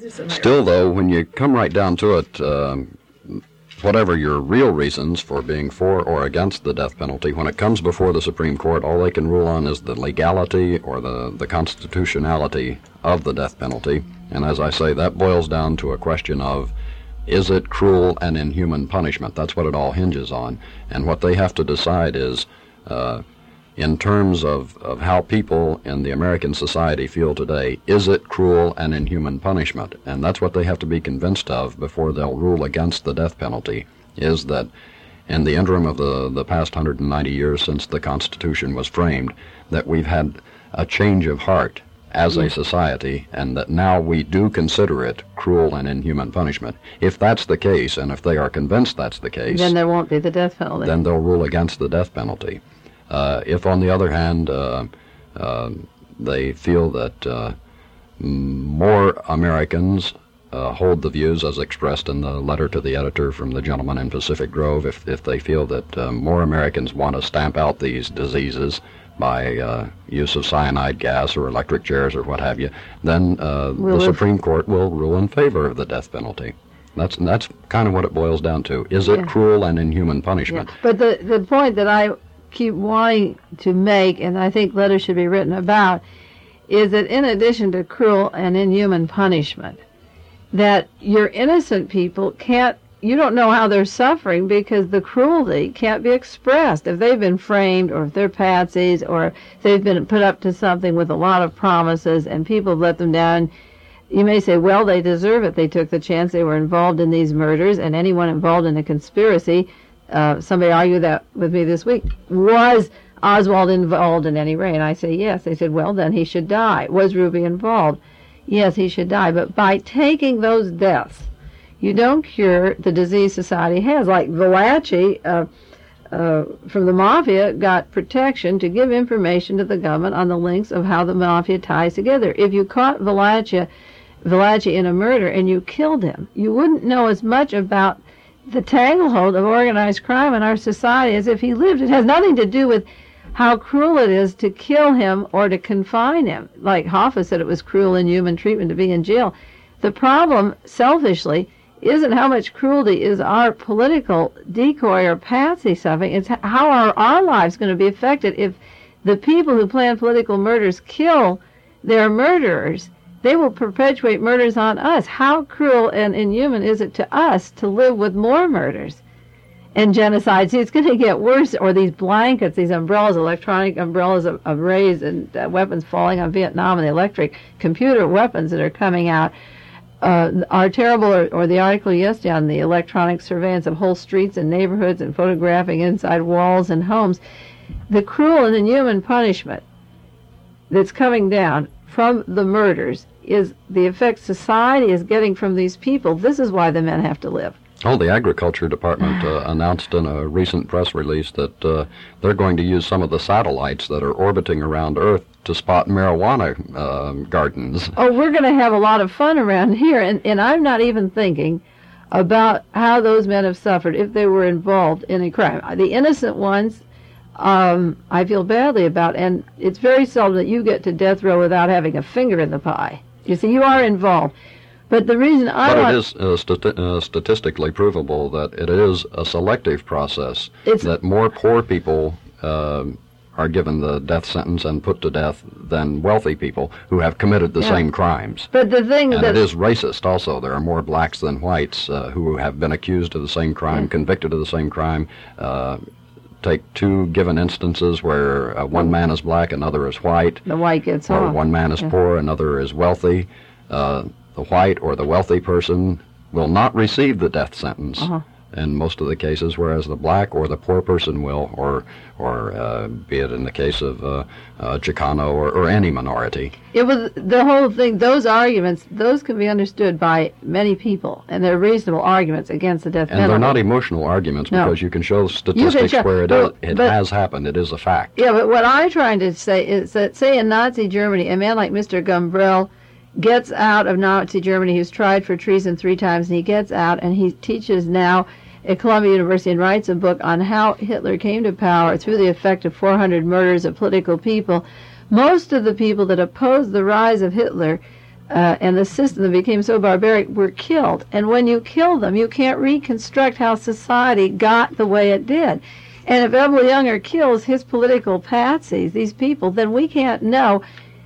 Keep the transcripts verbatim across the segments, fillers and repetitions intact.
Still, though, when you come right down to it, um, whatever your real reasons for being for or against the death penalty, when it comes before the Supreme Court, all they can rule on is the legality or the, the constitutionality of the death penalty. And as I say, that boils down to a question of, is it cruel and inhuman punishment? That's what it all hinges on. And what they have to decide is, uh, in terms of, of how people in the American society feel today, is it cruel and inhuman punishment? And that's what they have to be convinced of before they'll rule against the death penalty, is that in the interim of the, the past one hundred ninety years since the Constitution was framed, that we've had a change of heart as a society, and that now we do consider it cruel and inhuman punishment. If that's the case, and if they are convinced that's the case, then there won't be the death penalty. Then they'll rule against the death penalty. Uh, if, on the other hand, uh, uh, they feel that uh, more Americans uh, hold the views as expressed in the letter to the editor from the gentleman in Pacific Grove, if, if they feel that uh, more Americans want to stamp out these diseases by uh, use of cyanide gas or electric chairs or what have you, then uh, Will the it? Supreme Court will rule in favor of the death penalty. That's that's kind of what it boils down to. Is it Yeah. cruel and inhuman punishment? Yeah. But the, the point that I keep wanting to make, and I think letters should be written about, is that in addition to cruel and inhuman punishment, that your innocent people can't, you don't know how they're suffering because the cruelty can't be expressed. If they've been framed, or if they're patsies, or if they've been put up to something with a lot of promises and people have let them down, you may say, well, they deserve it. They took the chance. They were involved in these murders, and anyone involved in a conspiracy, uh, somebody argued that with me this week, was Oswald involved in any way? And I say, yes. They said, well, then he should die. Was Ruby involved? Yes, he should die. But by taking those deaths, you don't cure the disease society has. Like Valachi uh, uh, from the Mafia got protection to give information to the government on the links of how the Mafia ties together. If you caught Valachi, Valachi in a murder and you killed him, you wouldn't know as much about the tanglehold of organized crime in our society as if he lived. It has nothing to do with how cruel it is to kill him or to confine him. Like Hoffa said, it was cruel, inhuman treatment to be in jail. The problem, selfishly, isn't how much cruelty is our political decoy or patsy suffering. It's how are our lives going to be affected if the people who plan political murders kill their murderers. They will perpetuate murders on us. How cruel and inhuman is it to us to live with more murders and genocide? See, it's going to get worse. Or these blankets, these umbrellas, electronic umbrellas of, of rays and uh, weapons falling on Vietnam, and the electric computer weapons that are coming out uh, are terrible. Or, or the article yesterday on the electronic surveillance of whole streets and neighborhoods and photographing inside walls and homes. The cruel and inhuman punishment that's coming down from the murders is the effect society is getting from these people. This is why the men have to live. Oh, the Agriculture Department uh, announced in a recent press release that uh, they're going to use some of the satellites that are orbiting around Earth to spot marijuana uh, gardens. Oh, we're going to have a lot of fun around here, and, and I'm not even thinking about how those men have suffered if they were involved in a crime. The innocent ones, um, I feel badly about, and it's very seldom that you get to death row without having a finger in the pie. You see, you are involved. But the reason I but want... it is uh, stati- uh, statistically provable that it is a selective process, It's, that more poor people uh, are given the death sentence and put to death than wealthy people who have committed the Yeah. same crimes. but the thing And that... it is racist also. There are more blacks than whites uh, who have been accused of the same crime, Yeah. convicted of the same crime. Uh, take two given instances where uh, one man is black, another is white, The white gets or off. one man is Yeah. poor, another is wealthy. Uh, the white or the wealthy person will not receive the death sentence Uh-huh. in most of the cases, whereas the black or the poor person will, or or uh, be it in the case of uh, uh, Chicano or, or any minority. It was the whole thing, those arguments, those can be understood by many people, and they're reasonable arguments against the death And penalty. they're not emotional arguments, No. because you can show statistics show- where it, but- is, it but- has happened. It is a fact. Yeah, but what I'm trying to say is that, say in Nazi Germany, a man like Mister Gumbrell gets out of Nazi Germany. He was tried for treason three times, and he gets out, and he teaches now at Columbia University and writes a book on how Hitler came to power through the effect of four hundred murders of political people. Most of the people that opposed the rise of Hitler uh, and the system that became so barbaric were killed. And when you kill them, you can't reconstruct how society got the way it did. And if Edward Younger kills his political patsies, these people, then we can't know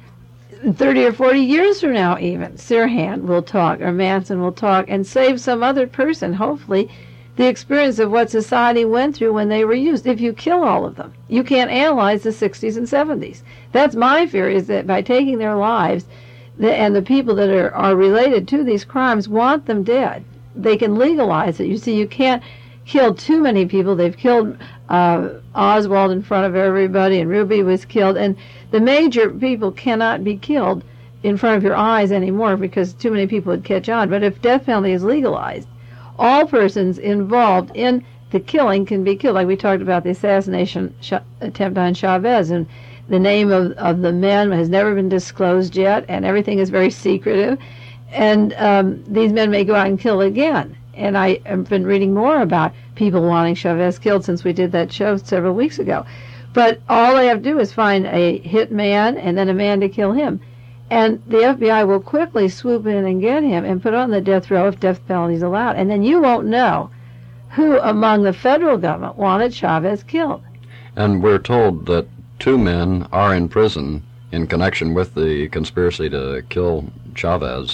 thirty or forty years from now even, Sirhan will talk or Manson will talk and save some other person, hopefully, the experience of what society went through when they were used. If you kill all of them, you can't analyze the sixties and seventies. That's my fear, is that by taking their lives, the, and the people that are, are related to these crimes want them dead, they can legalize it. You see, you can't kill too many people. They've killed uh, Oswald in front of everybody, and Ruby was killed, and the major people cannot be killed in front of your eyes anymore because too many people would catch on. But if death penalty is legalized, all persons involved in the killing can be killed. Like we talked about the assassination sh- attempt on Chavez, and the name of, of the men has never been disclosed yet, and everything is very secretive. And um, these men may go out and kill again. And I have been reading more about people wanting Chavez killed since we did that show several weeks ago. But all they have to do is find a hit man and then a man to kill him. And the F B I will quickly swoop in and get him and put on the death row if death penalty is allowed. And then you won't know who among the federal government wanted Chavez killed. And we're told that two men are in prison in connection with the conspiracy to kill Chavez.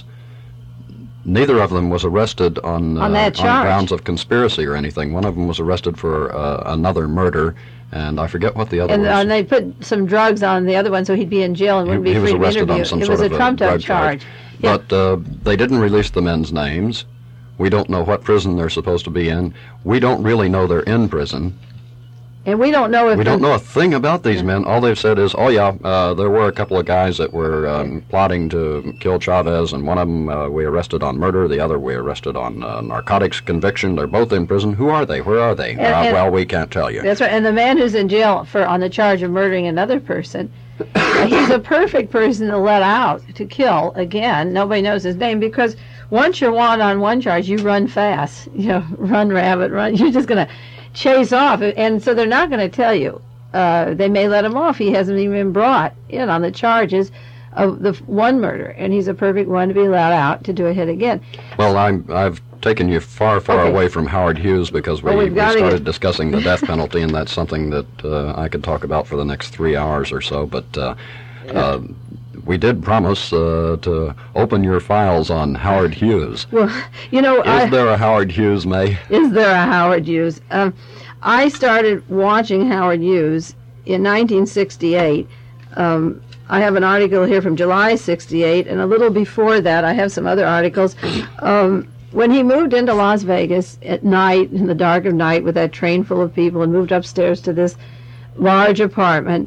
Neither of them was arrested on, on, uh, that on grounds of conspiracy or anything. One of them was arrested for uh, another murder, and I forget what the other and, was. Uh, and they put some drugs on the other one so he'd be in jail and wouldn't he, be he free to was arrested interview. on some it sort was of a trumped-up drug charge. charge. Yeah. But uh, they didn't release the men's names. We don't know what prison they're supposed to be in. We don't really know they're in prison. And we don't know if... We don't know a thing about these men. All they've said is, oh, yeah, uh, there were a couple of guys that were um, plotting to kill Chavez, and one of them uh, we arrested on murder, the other we arrested on uh, narcotics conviction. They're both in prison. Who are they? Where are they? And, uh, and well, we can't tell you. That's right. And the man who's in jail for on the charge of murdering another person, uh, he's a perfect person to let out to kill again. Nobody knows his name because once you're wanted on one charge, you run fast. You know, run, rabbit, run. You're just going to chase off, and so they're not going to tell you. Uh, they may let him off. He hasn't even been brought in on the charges of the one murder, and he's a perfect one to be let out to do a hit again. Well, I'm, I've taken you far, far Okay. away from Howard Hughes because we, Well, we we've gotta started get- discussing the death penalty, and that's something that uh, I could talk about for the next three hours or so. But uh, uh, we did promise uh, to open your files on Howard Hughes. Well, you know, Is I, there a Howard Hughes, May? is there a Howard Hughes? Um, I started watching Howard Hughes in nineteen sixty-eight. Um, I have an article here from July sixty-eight, and a little before that, I have some other articles. Um, when he moved into Las Vegas at night, in the dark of night, with that train full of people, and moved upstairs to this large apartment,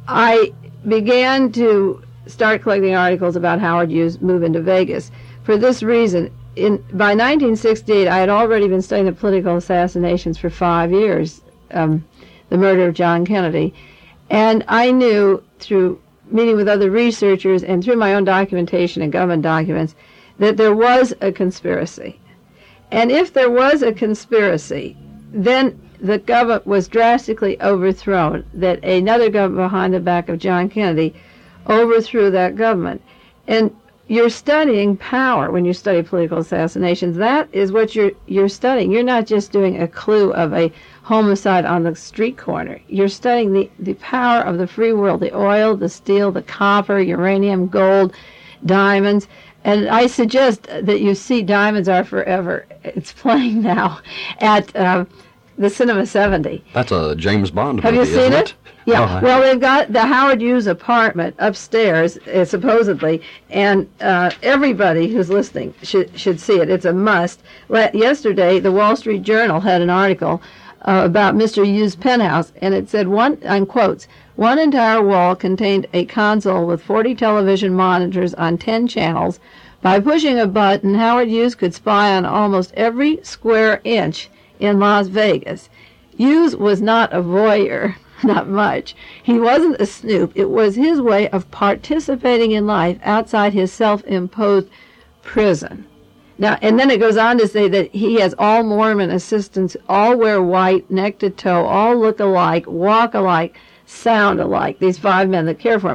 I began to start collecting articles about Howard Hughes' move into Vegas. For this reason, in by nineteen sixty-eight, I had already been studying the political assassinations for five years, um, the murder of John Kennedy, and I knew through meeting with other researchers and through my own documentation and government documents that there was a conspiracy. And if there was a conspiracy, then the government was drastically overthrown, that another government behind the back of John Kennedy overthrew that government. And you're studying power when you study political assassinations. That is what you're you're studying. You're not just doing a clue of a homicide on the street corner. You're studying the, the power of the free world, the oil, the steel, the copper, uranium, gold, diamonds. And I suggest that you see Diamonds Are Forever. It's playing now at uh, the Cinema seventy. That's a James Bond Have movie, you seen isn't it? Yeah. Oh, I- Well, they've got the Howard Hughes apartment upstairs, uh, supposedly, and uh, everybody who's listening should should see it. It's a must. La- yesterday, the Wall Street Journal had an article uh, about Mister Hughes' penthouse, and it said, one, on quotes, one entire wall contained a console with forty television monitors on ten channels. By pushing a button, Howard Hughes could spy on almost every square inch in Las Vegas. Hughes was not a voyeur, not much. He wasn't a snoop. It was his way of participating in life outside his self-imposed prison. Now, and then it goes on to say that he has all Mormon assistants, all wear white, neck to toe, all look alike, walk alike, sound alike, these five men that care for him.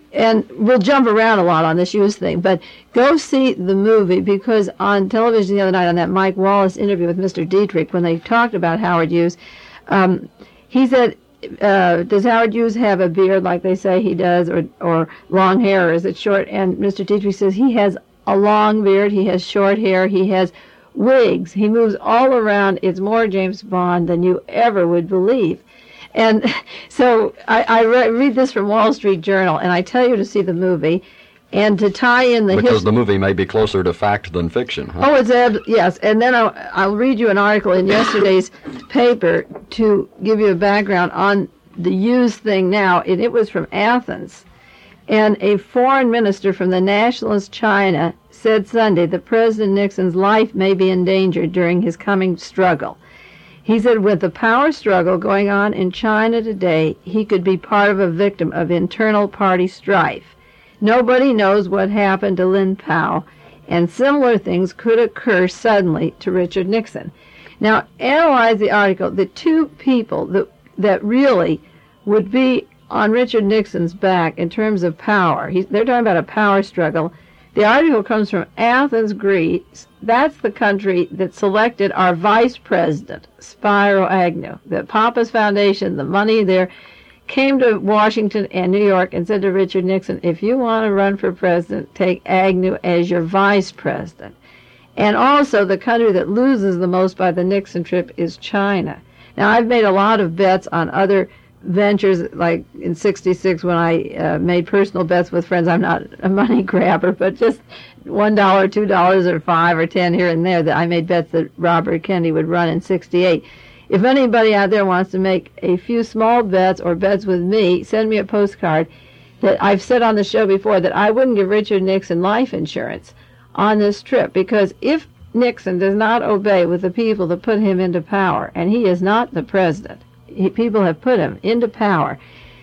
and we'll jump around a lot on this Hughes thing, but go see the movie, because on television the other night on that Mike Wallace interview with Mister Dietrich, when they talked about Howard Hughes, um, he said, uh, does Howard Hughes have a beard like they say he does, or, or long hair, or is it short? And Mister Dietrich says he has a long beard, he has short hair, he has wigs, he moves all around. It's more James Bond than you ever would believe. And so I, I re- read this from Wall Street Journal, and I tell you to see the movie, and to tie in the because his- the movie may be closer to fact than fiction. Huh? Oh, it's ab- yes. And then I'll, I'll read you an article in yesterday's paper to give you a background on the Hughes thing now, and it was from Athens. And a foreign minister from the nationalist China said Sunday that President Nixon's life may be endangered during his coming struggle. He said with the power struggle going on in China today, he could be part of a victim of internal party strife. Nobody knows what happened to Lin Pao, and similar things could occur suddenly to Richard Nixon. Now, analyze the article. The two people that, that really would be on Richard Nixon's back in terms of power, he, they're talking about a power struggle. The article comes from Athens, Greece. That's the country that selected our vice president, Spiro Agnew. The Pappas Foundation, the money there, came to Washington and New York and said to Richard Nixon, if you want to run for president, take Agnew as your vice president. And also the country that loses the most by the Nixon trip is China. Now, I've made a lot of bets on other ventures, like in sixty-six when I uh, made personal bets with friends. I'm not a money grabber, but just one dollar, two dollars, or five or ten here and there, that I made bets that Robert Kennedy would run in sixty-eight. If anybody out there wants to make a few small bets or bets with me, send me a postcard. That I've said on the show before that I wouldn't give Richard Nixon life insurance on this trip, because if Nixon does not obey with the people that put him into power, and he is not the president, he, people have put him into power,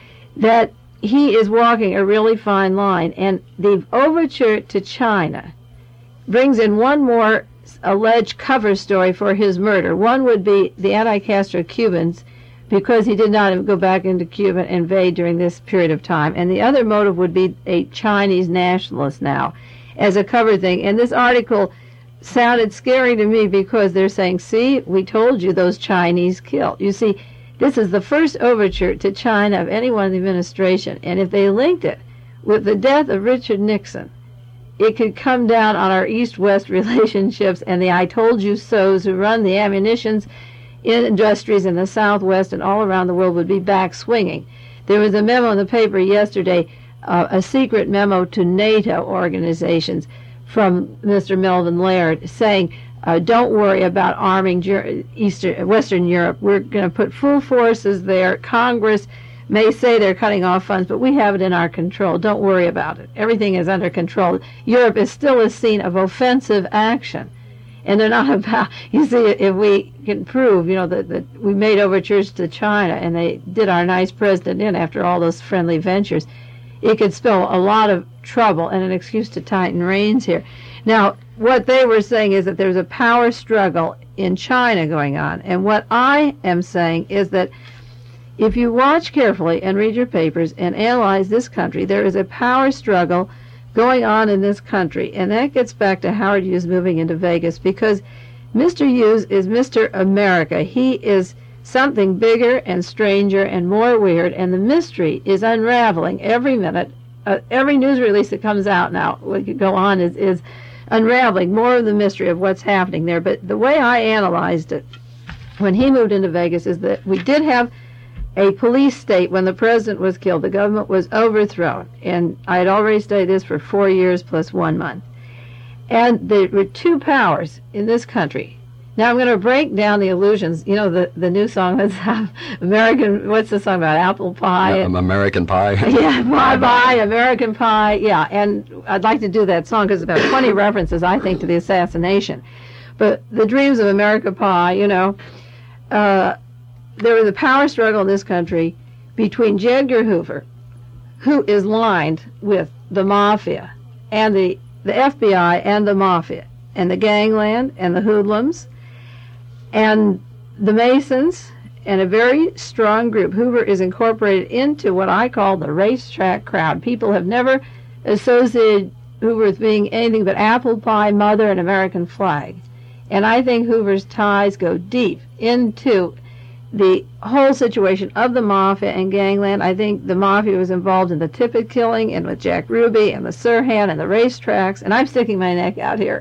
that he is walking a really fine line. And the overture to China brings in one more alleged cover story for his murder. One would be the anti-Castro Cubans, because he did not go back into Cuba and invade during this period of time. And the other motive would be a Chinese nationalist now as a cover thing. And this article sounded scary to me, because they're saying, see, we told you those Chinese killed. You see, this is the first overture to China of anyone in the administration. And if they linked it with the death of Richard Nixon, it could come down on our East-West relationships, and the I told you so's who run the ammunitions industries in the Southwest and all around the world would be back swinging. There was a memo in the paper yesterday, uh, a secret memo to NATO organizations from Mister Melvin Laird saying, uh, don't worry about arming Ger- Eastern, Western Europe. We're going to put full forces there. Congress may say they're cutting off funds, but we have it in our control. Don't worry about it. Everything is under control. Europe is still a scene of offensive action. And they're not about, you see, if we can prove, you know, that, that we made overtures to China and they did our nice president in after all those friendly ventures, it could spell a lot of trouble and an excuse to tighten reins here. Now, what they were saying is that there's a power struggle in China going on. And what I am saying is that if you watch carefully and read your papers and analyze this country, there is a power struggle going on in this country. And that gets back to Howard Hughes moving into Vegas, because Mister Hughes is Mister America. He is something bigger and stranger and more weird, and the mystery is unraveling every minute. Uh, every news release that comes out now, we could go on, is, is unraveling more of the mystery of what's happening there. But the way I analyzed it when he moved into Vegas is that we did have a police state when the president was killed. The government was overthrown. And I had already studied this for four years plus one month. And there were two powers in this country. Now I'm going to break down the illusions. You know, the, the new song that's American, what's the song about? Apple pie? Yeah, and, American Pie. Yeah, Bye Bye, American Pie. Yeah, and I'd like to do that song because it's about twenty references, I think, to the assassination. But the dreams of American Pie, you know, uh, there was a power struggle in this country between J. Edgar Hoover, who is lined with the mafia, and the, the F B I and the mafia, and the gangland and the hoodlums, and the Masons, and a very strong group. Hoover is incorporated into what I call the racetrack crowd. People have never associated Hoover with being anything but apple pie, mother, and American flag. And I think Hoover's ties go deep into the whole situation of the mafia and gangland. I think the mafia was involved in the Tippit killing and with Jack Ruby and the Sirhan and the racetracks, and I'm sticking my neck out here.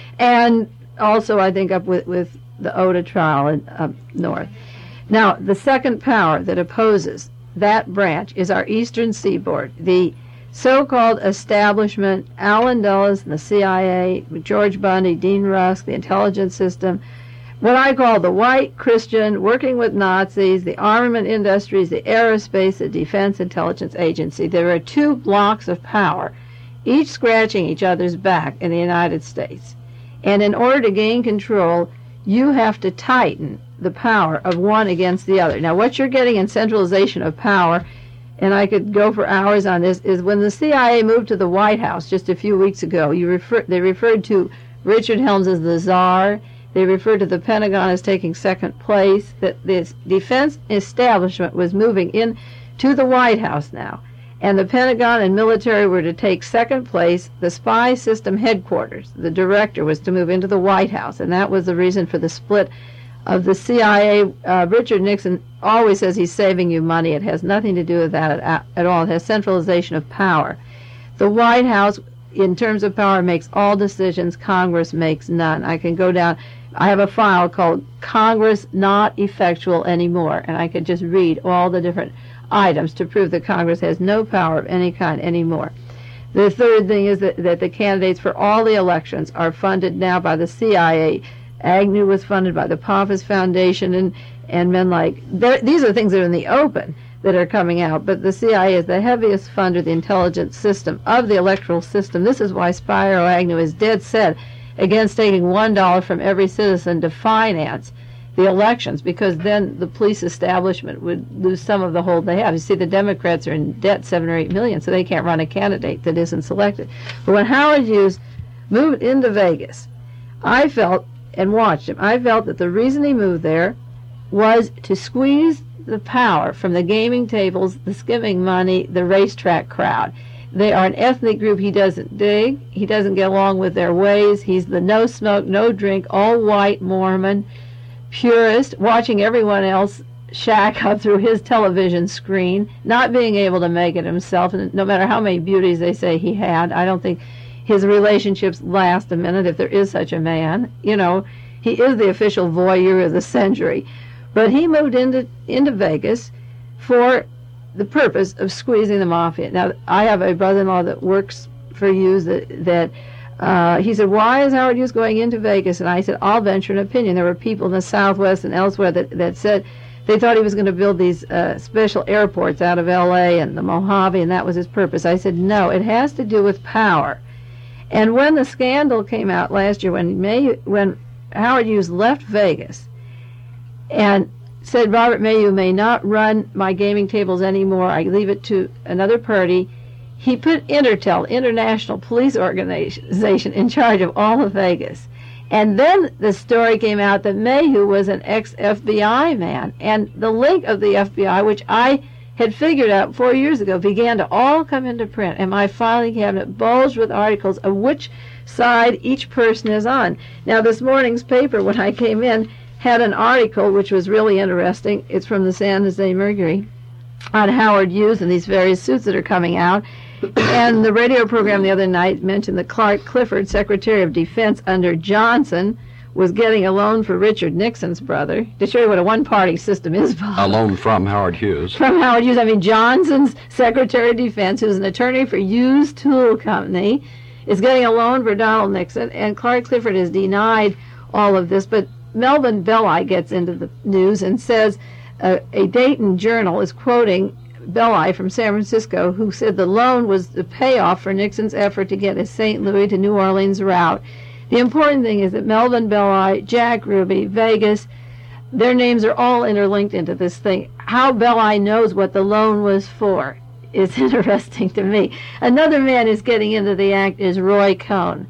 And also I think up with, with the Oda trial in, up north. Now, the second power that opposes that branch is our eastern seaboard, the so-called establishment, Allen Dulles and the C I A, George Bundy, Dean Rusk, the intelligence system, what I call the white Christian working with Nazis, the armament industries, the aerospace, the Defense Intelligence Agency. There are two blocks of power, each scratching each other's back in the United States. And in order to gain control, you have to tighten the power of one against the other. Now, what you're getting in centralization of power, and I could go for hours on this, is when the C I A moved to the White House just a few weeks ago, you refer, they referred to Richard Helms as the czar. They referred to the Pentagon as taking second place, that this defense establishment was moving in to the White House now. And the Pentagon and military were to take second place. The spy system headquarters, the director, was to move into the White House, and that was the reason for the split of the C I A. Uh, Richard Nixon always says he's saving you money. It has nothing to do with that at, at all. It has centralization of power. The White House, in terms of power, makes all decisions. Congress makes none. I can go down. I have a file called Congress Not Effectual Anymore, and I could just read all the different items to prove that Congress has no power of any kind anymore. The third thing is that, that the candidates for all the elections are funded now by the C I A. Agnew was funded by the Pappas Foundation, and, and men like, these are things that are in the open that are coming out, but the C I A is the heaviest funder of the intelligence system, of the electoral system. This is why Spiro Agnew is dead set against taking one dollar from every citizen to finance the elections, because then the police establishment would lose some of the hold they have. You see, the Democrats are in debt seven or eight million, so they can't run a candidate that isn't selected. But when Howard Hughes moved into Vegas, I felt, and watched him, I felt that the reason he moved there was to squeeze the power from the gaming tables, the skimming money, the racetrack crowd. They are an ethnic group he doesn't dig. He doesn't get along with their ways. He's the no smoke, no drink, all white Mormon purist, watching everyone else shack up through his television screen, not being able to make it himself, and no matter how many beauties they say he had, I don't think his relationships last a minute, if there is such a man. You know, he is the official voyeur of the century. But he moved into into Vegas for the purpose of squeezing the mafia. Now, I have a brother-in-law that works for Hughes that, that uh, he said, why is Howard Hughes going into Vegas? And I said, I'll venture an opinion. There were people in the Southwest and elsewhere that, that said they thought he was going to build these uh, special airports out of L A and the Mojave, and that was his purpose. I said, no, it has to do with power. And when the scandal came out last year, when May, when Howard Hughes left Vegas and said, Robert Mayu may not run my gaming tables anymore, I leave it to another party, he put Intertel, International Police Organization, in charge of all of Vegas. And then the story came out that Mayhew was an ex-F B I man, and the link of the F B I, which I had figured out four years ago, began to all come into print, and my filing cabinet bulged with articles of which side each person is on. Now, this morning's paper, when I came in, had an article which was really interesting. It's from the San Jose Mercury on Howard Hughes and these various suits that are coming out. And the radio program the other night mentioned that Clark Clifford, Secretary of Defense under Johnson, was getting a loan for Richard Nixon's brother. To show you what a one-party system is, Bob. A loan from Howard Hughes. From Howard Hughes. I mean, Johnson's Secretary of Defense, who's an attorney for Hughes Tool Company, is getting a loan for Donald Nixon, and Clark Clifford has denied all of this. But Melvin Belli gets into the news and says uh, a Dayton Journal is quoting Belli from San Francisco, who said the loan was the payoff for Nixon's effort to get his Saint Louis to New Orleans route. The important thing is that Melvin Belli, Jack Ruby, Vegas, their names are all interlinked into this thing. How Belli knows what the loan was for is interesting to me. Another man who's getting into the act is Roy Cohn.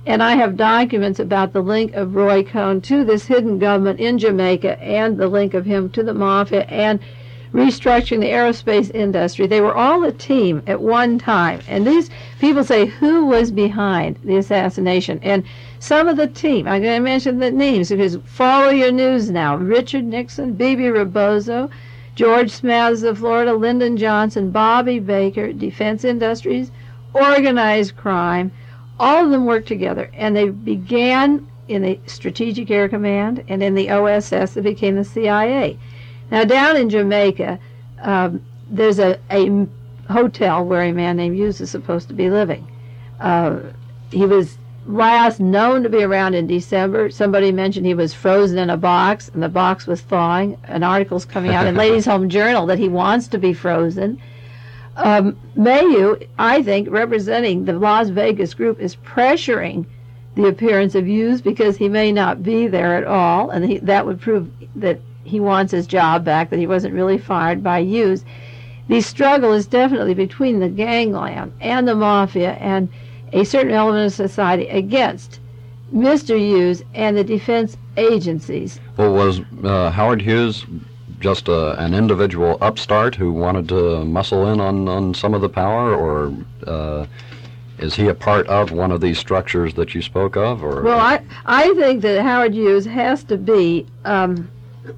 And I have documents about the link of Roy Cohn to this hidden government in Jamaica and the link of him to the mafia and restructuring the aerospace industry. They were all a team at one time. And these people say, who was behind the assassination? And some of the team, I'm going to mention the names because follow your news now. Richard Nixon, Bebe Rebozo, George Smathers of Florida, Lyndon Johnson, Bobby Baker, Defense Industries, organized crime. All of them worked together, and they began in the Strategic Air Command and in the O S S that became the C I A. Now, down in Jamaica, um, there's a, a hotel where a man named Hughes is supposed to be living. Uh, he was last known to be around in December. Somebody mentioned he was frozen in a box, and the box was thawing. An article's coming out in Ladies' Home Journal that he wants to be frozen. Um, Mayu, I think, representing the Las Vegas group, is pressuring the appearance of Hughes because he may not be there at all, and he, that would prove that he wants his job back, that he wasn't really fired by Hughes. The struggle is definitely between the gangland and the mafia and a certain element of society against Mister Hughes and the defense agencies. Well, was uh, Howard Hughes just a, an individual upstart who wanted to muscle in on, on some of the power, or uh, is he a part of one of these structures that you spoke of? Or well, I I think that Howard Hughes has to be um,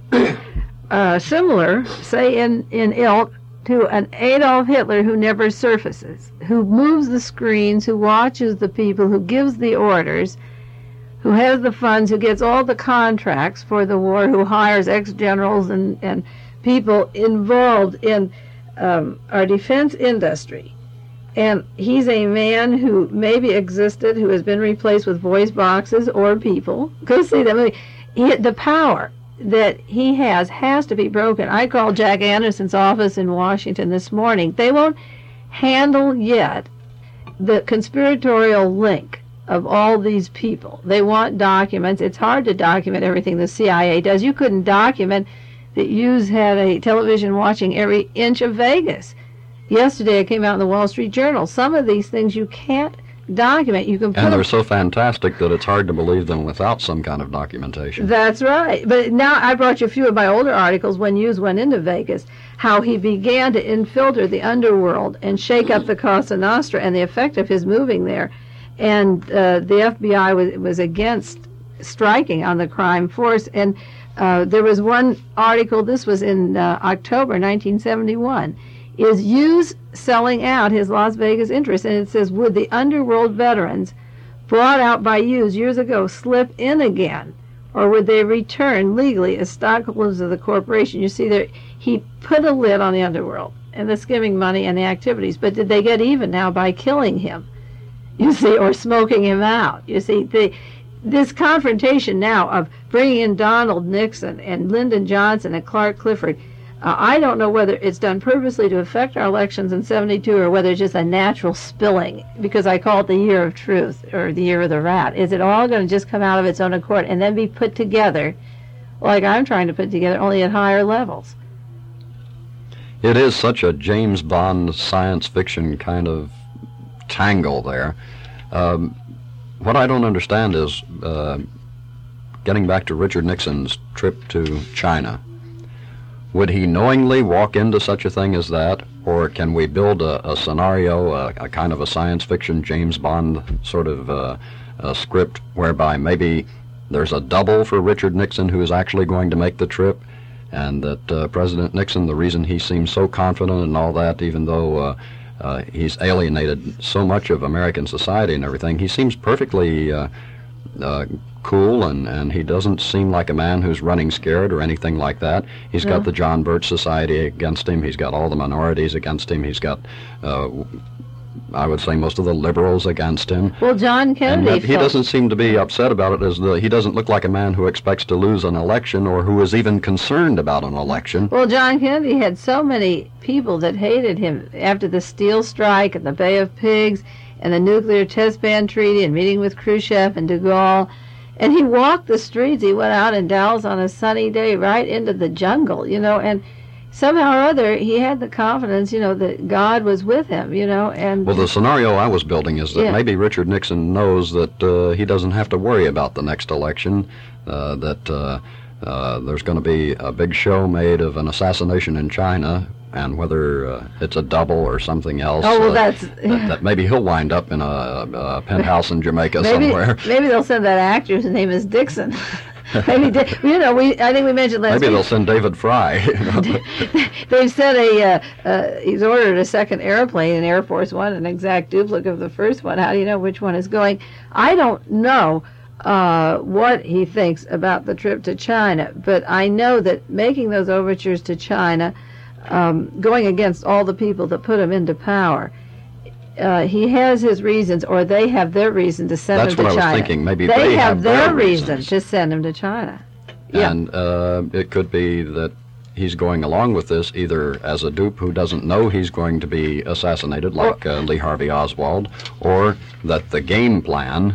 uh, similar, say in in ilk, to an Adolf Hitler who never surfaces, who moves the screens, who watches the people, who gives the orders, who has the funds, who gets all the contracts for the war, who hires ex-generals and, and people involved in um, our defense industry. And he's a man who maybe existed, who has been replaced with voice boxes or people. Go see that movie. He, the power that he has has to be broken. I called Jack Anderson's office in Washington this morning. They won't handle yet the conspiratorial link of all these people. They want documents. It's hard to document everything the C I A does. You couldn't document that Hughes had a television watching every inch of Vegas. Yesterday it came out in the Wall Street Journal. Some of these things you can't document. You can put and they're them, so fantastic that it's hard to believe them without some kind of documentation. That's right. But now I brought you a few of my older articles when Hughes went into Vegas, how he began to infiltrate the underworld and shake up the Cosa Nostra, and the effect of his moving there. And uh, the F B I was, was against striking on the crime force. And uh, there was one article, this was in uh, October nineteen seventy-one, is Hughes selling out his Las Vegas interests. And it says, would the underworld veterans brought out by Hughes years ago slip in again? Or would they return legally as stockholders of the corporation? You see, there he put a lid on the underworld and the skimming money and the activities. But did they get even now by killing him? You see, or smoking him out. You see, the, this confrontation now of bringing in Donald Nixon and Lyndon Johnson and Clark Clifford, uh, I don't know whether it's done purposely to affect our elections in seventy-two or whether it's just a natural spilling, because I call it the year of truth or the year of the rat. Is it all going to just come out of its own accord and then be put together like I'm trying to put together, only at higher levels? It is such a James Bond science fiction kind of tangle there. Um, what I don't understand is, uh, getting back to Richard Nixon's trip to China, would he knowingly walk into such a thing as that, or can we build a, a scenario, a, a kind of a science fiction James Bond sort of uh, a script whereby maybe there's a double for Richard Nixon who is actually going to make the trip, and that uh, President Nixon, the reason he seems so confident and all that, even though uh, Uh, he's alienated so much of American society and everything, he seems perfectly uh, uh, cool, and, and he doesn't seem like a man who's running scared or anything like that. He's Yeah. got the John Birch Society against him. He's got all the minorities against him. He's got, uh, I would say, most of the liberals against him. Well, John And Kennedy yet he felt- doesn't seem to be upset about it. As the, he doesn't look like a man who expects to lose an election or who is even concerned about an election. Well, John Kennedy had so many people that hated him after the steel strike and the Bay of Pigs and the nuclear test ban treaty and meeting with Khrushchev and de Gaulle. And he walked the streets. He went out in Dallas on a sunny day right into the jungle, you know, and somehow or other, he had the confidence, you know, that God was with him, you know, and... Well, the scenario I was building is that yeah. maybe Richard Nixon knows that uh, he doesn't have to worry about the next election, uh, that uh, uh, there's going to be a big show made of an assassination in China, and whether uh, it's a double or something else, oh, well, uh, that's, that, that maybe he'll wind up in a, a penthouse in Jamaica maybe, somewhere. Maybe they'll send that actor whose name is Dixon. Maybe, you know, we. I think we mentioned last Maybe week. they'll send David Fry. You know. They've sent a. Uh, uh, he's ordered a second airplane in Air Force One, an exact duplicate of the first one. How do you know which one is going? I don't know uh, what he thinks about the trip to China, but I know that making those overtures to China, um, going against all the people that put him into power. Uh, he has his reasons, or they have their reason to send That's him to China. That's what I was thinking. Maybe they, they have, have their, their reason reasons. to send him to China. Yeah. And uh, it could be that he's going along with this either as a dupe who doesn't know he's going to be assassinated, like uh, Lee Harvey Oswald, or that the game plan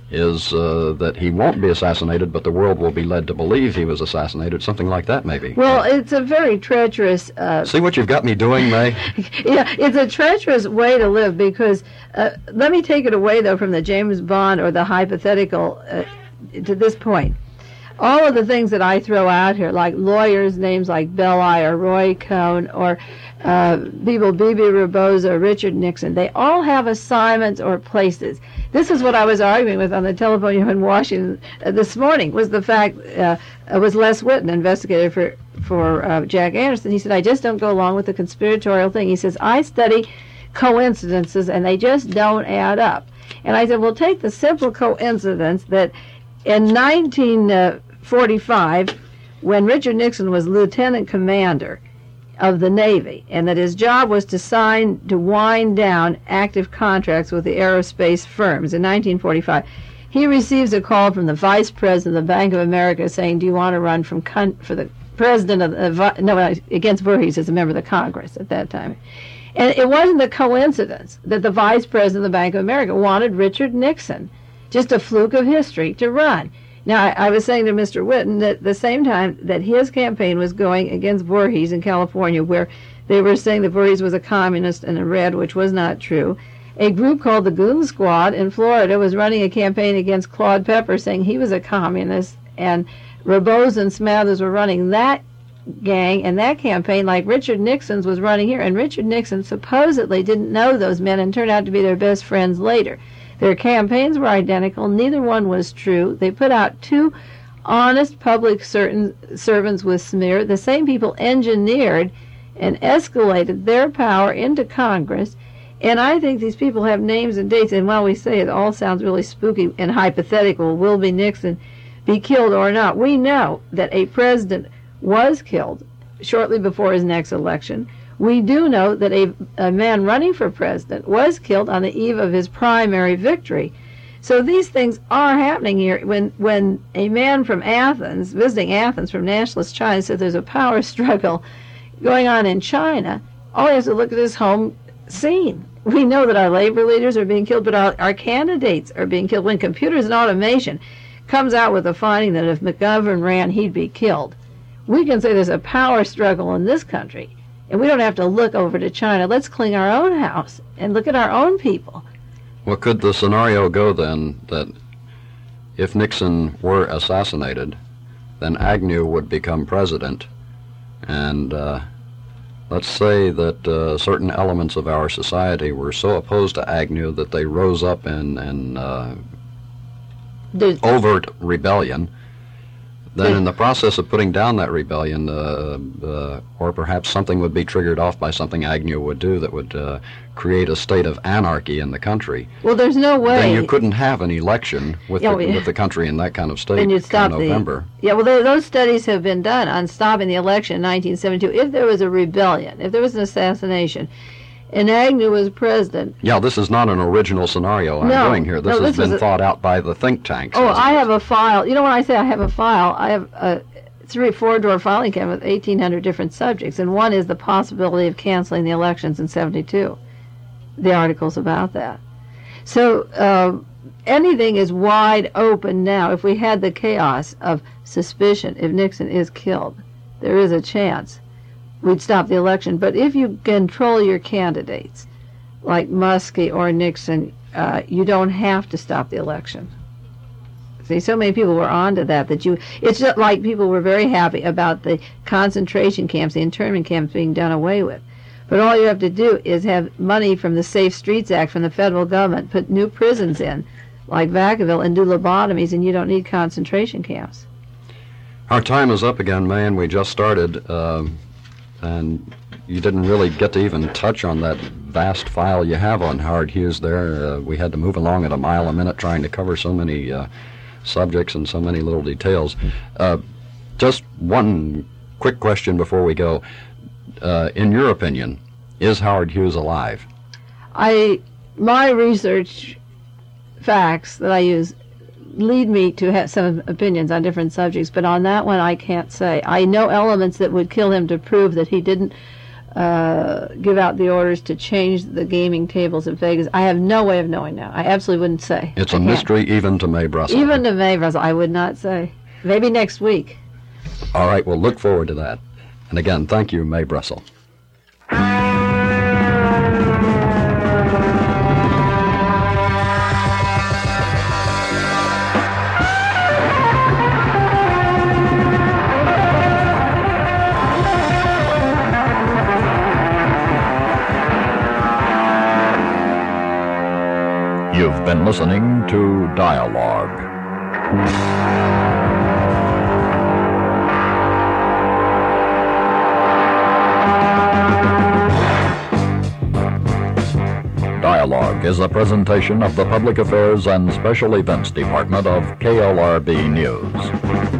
is uh, that he won't be assassinated, but the world will be led to believe he was assassinated, something like that, maybe. Well, it's a very treacherous... Uh, See what you've got me doing, May? Yeah, it's a treacherous way to live, because uh, let me take it away, though, from the James Bond or the hypothetical uh, to this point. All of the things that I throw out here, like lawyers' names like Belli or Roy Cohn or uh, people Bibi Rebozo or Richard Nixon, they all have assignments or places. This is what I was arguing with on the telephone here in Washington uh, this morning, was the fact, uh, it was Les Whitten, investigator for, for uh, Jack Anderson. He said, I just don't go along with the conspiratorial thing. He says, I study coincidences and they just don't add up. And I said, well, take the simple coincidence that in nineteen forty-five, when Richard Nixon was lieutenant commander of the Navy, and that his job was to sign, to wind down active contracts with the aerospace firms in nineteen forty-five, he receives a call from the vice president of the Bank of America saying, do you want to run from con- for the president of the, uh, no, against Voorhees as a member of the Congress at that time. And it wasn't a coincidence that the vice president of the Bank of America wanted Richard Nixon, just a fluke of history, to run. Now, I, I was saying to Mister Whitten that at the same time that his campaign was going against Voorhees in California, where they were saying that Voorhees was a communist and a red, which was not true, a group called the Goon Squad in Florida was running a campaign against Claude Pepper, saying he was a communist, and Rebozo and Smathers were running that gang and that campaign like Richard Nixon's was running here. And Richard Nixon supposedly didn't know those men and turned out to be their best friends later. Their campaigns were identical. Neither one was true. They put out two honest public certain servants with smear. The same people engineered and escalated their power into Congress. And I think these people have names and dates. And while we say it all sounds really spooky and hypothetical, will be Nixon be killed or not, we know that a president was killed shortly before his next election. We do know that a, a man running for president was killed on the eve of his primary victory. So these things are happening here. When when a man from Athens, visiting Athens from nationalist China, said there's a power struggle going on in China, all he has to look at his home scene. We know that our labor leaders are being killed, but our, our candidates are being killed. When computers and automation comes out with a finding that if McGovern ran, he'd be killed, we can say there's a power struggle in this country. And we don't have to look over to China. Let's clean our own house and look at our own people. Well, could the scenario go then that if Nixon were assassinated, then Agnew would become president, and uh, let's say that uh, certain elements of our society were so opposed to Agnew that they rose up in, in uh, overt rebellion. Then in the process of putting down that rebellion, uh, uh, or perhaps something would be triggered off by something Agnew would do that would uh, create a state of anarchy in the country. Well, there's no way. Then you couldn't have an election with, yeah, the, well, with the country in that kind of state then you'd stop in November. The, yeah, well, those studies have been done on stopping the election in nineteen seventy-two. If there was a rebellion, if there was an assassination, and Agnew was president. Yeah, this is not an original scenario I'm no, doing here. This no, has this been a, thought out by the think tanks. Oh, I have a file. You know, when I say I have a file, I have a three, four-drawer filing cabinet with eighteen hundred different subjects, and one is the possibility of canceling the elections in seventy-two. The articles about that. So uh, anything is wide open now. If we had the chaos of suspicion, if Nixon is killed, there is a chance. we'd stop the election. But if you control your candidates, like Muskie or Nixon, uh, you don't have to stop the election. See, so many people were onto that that you. It's just like people were very happy about the concentration camps, the internment camps being done away with. But all you have to do is have money from the Safe Streets Act from the federal government, put new prisons in, like Vacaville, and do lobotomies, and you don't need concentration camps. Our time is up again, May, and we just started, um, and you didn't really get to even touch on that vast file you have on Howard Hughes there. Uh, we had to move along at a mile a minute trying to cover so many uh, subjects and so many little details. Uh, just one quick question before we go. Uh, in your opinion, is Howard Hughes alive? I, my research facts that I use lead me to have some opinions on different subjects, but on that one I can't say. I know elements that would kill him to prove that he didn't uh, give out the orders to change the gaming tables in Vegas. I have no way of knowing now. I absolutely wouldn't say. It's I a can't. mystery even to May Brussel. Even to May Brussel, I would not say. Maybe next week. All right, we'll look forward to that. And again, thank you, May Brussel. You've been listening to Dialogue. Dialogue is a presentation of the Public Affairs and Special Events Department of K L R B News.